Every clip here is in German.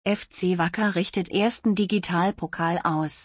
FC Wacker richtet ersten Digitalpokal aus.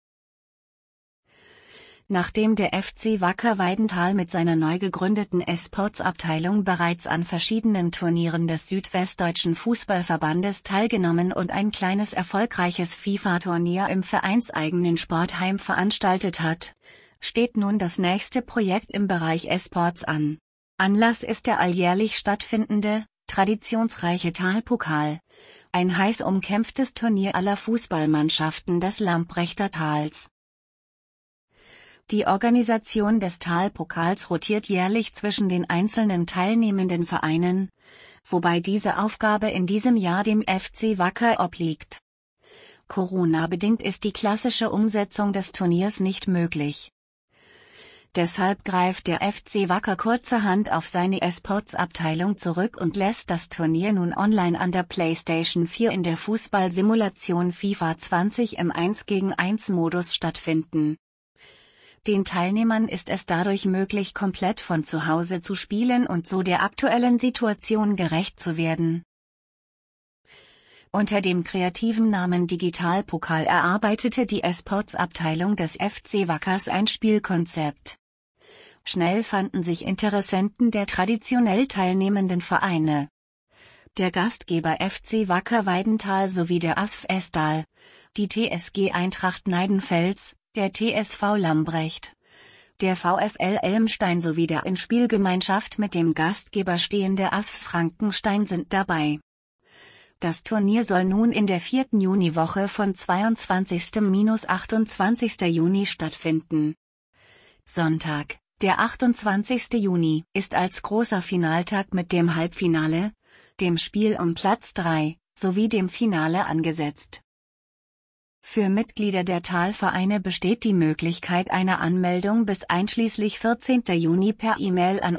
Nachdem der FC Wacker Weidenthal mit seiner neu gegründeten eSports-Abteilung bereits an verschiedenen Turnieren des Südwestdeutschen Fußballverbandes teilgenommen und ein kleines erfolgreiches FIFA-Turnier im vereinseigenen Sportheim veranstaltet hat, steht nun das nächste Projekt im Bereich eSports an. Anlass ist der alljährlich stattfindende, traditionsreiche Talpokal, ein heiß umkämpftes Turnier aller Fußballmannschaften des Lamprechter Tals. Die Organisation des Talpokals rotiert jährlich zwischen den einzelnen teilnehmenden Vereinen, wobei diese Aufgabe in diesem Jahr dem FC Wacker obliegt. Corona-bedingt ist die klassische Umsetzung des Turniers nicht möglich. Deshalb greift der FC Wacker kurzerhand auf seine eSports-Abteilung zurück und lässt das Turnier nun online an der PlayStation 4 in der Fußballsimulation FIFA 20 im 1-gegen-1-Modus stattfinden. Den Teilnehmern ist es dadurch möglich, komplett von zu Hause zu spielen und so der aktuellen Situation gerecht zu werden. Unter dem kreativen Namen Digitalpokal erarbeitete die eSports-Abteilung des FC Wackers ein Spielkonzept. Schnell fanden sich Interessenten der traditionell teilnehmenden Vereine. Der Gastgeber FC Wacker Weidenthal sowie der ASV Estal, die TSG Eintracht Neidenfels, der TSV Lambrecht, der VfL Elmstein sowie der in Spielgemeinschaft mit dem Gastgeber stehende ASV Frankenstein sind dabei. Das Turnier soll nun in der 4. Juniwoche von 22.–28. Juni stattfinden. Sonntag, der 28. Juni, ist als großer Finaltag mit dem Halbfinale, dem Spiel um Platz 3, sowie dem Finale angesetzt. Für Mitglieder der Talvereine besteht die Möglichkeit einer Anmeldung bis einschließlich 14. Juni per E-Mail an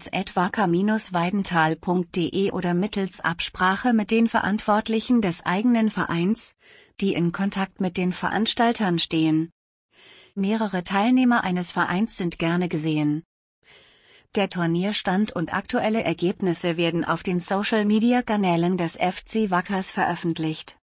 esports@wacker-weidenthal.de oder mittels Absprache mit den Verantwortlichen des eigenen Vereins, die in Kontakt mit den Veranstaltern stehen. Mehrere Teilnehmer eines Vereins sind gerne gesehen. Der Turnierstand und aktuelle Ergebnisse werden auf den Social-Media-Kanälen des FC Wackers veröffentlicht.